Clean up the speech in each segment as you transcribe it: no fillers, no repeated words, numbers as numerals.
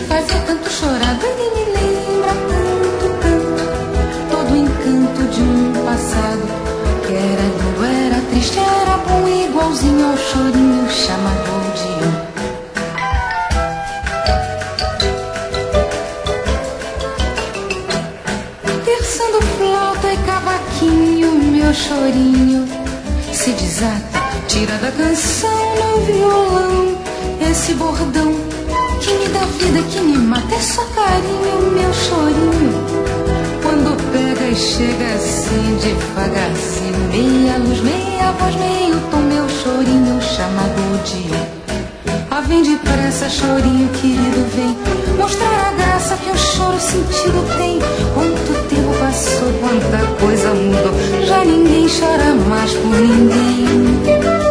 fazia tanto chorar. Ele me lembra tanto, tanto, todo o encanto de um passado que era lindo, era triste, era bom, igualzinho ao chorinho chamado Odeon. Terçando flauta e cavaquinho, meu chorinho se desata, tira da canção no violão esse bordão que me dá vida, que me mata. É só carinho, meu chorinho, quando pega e chega assim devagarzinho, meia luz, meia voz, meio tom, meu chorinho chamado Odeon. Ah, vem depressa, chorinho querido, vem mostrar a graça que o choro sentido tem. Quanto tempo passou, quanta coisa mudou, já ninguém chora mais por ninguém.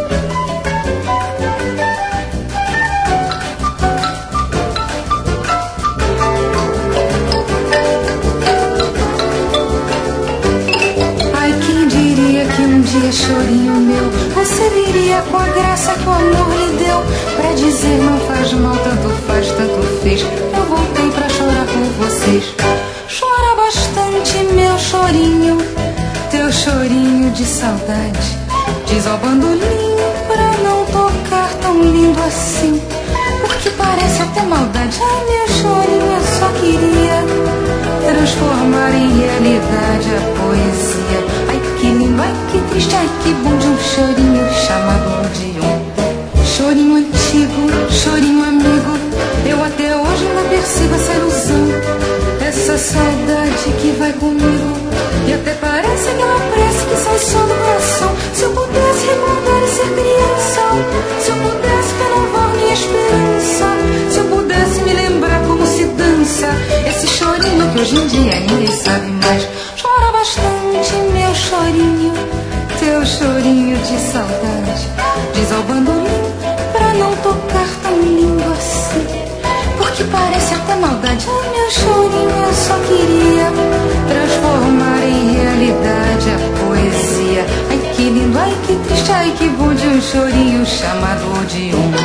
Ai, quem diria que um dia, chorinho meu, você viria com a graça que o amor lhe deu, pra dizer não faz mal, tanto faz, tanto fez. Eu voltei pra chorar por vocês. Chora bastante, meu chorinho, teu chorinho de saudade. Diz ao bandolim pra não tocar tão lindo assim, porque parece até maldade. Ai, meu chorinho, eu só queria transformar em realidade a poesia. Ai, que lindo, ai, que triste, ai, que bom de um chorinho chamado Odeon. Chorinho antigo, chorinho amigo, eu até hoje não percebo essa ilusão, essa saudade que vai comigo, e até parece aquela prece que sai só do coração. Se eu pudesse recordar e ser criança, se eu pudesse renovar minha esperança, se eu pudesse me lembrar como se dança esse chorinho que hoje em dia ninguém sabe mais. Chora bastante, meu chorinho, teu chorinho de saudade. Diz ao bandolim pra não tocar tão lindo assim, porque parece até maldade. Ai, meu chorinho, eu só queria transformar em realidade a poesia. Ai, que lindo, ai, que triste, ai, que bom de um chorinho chamado Odeon.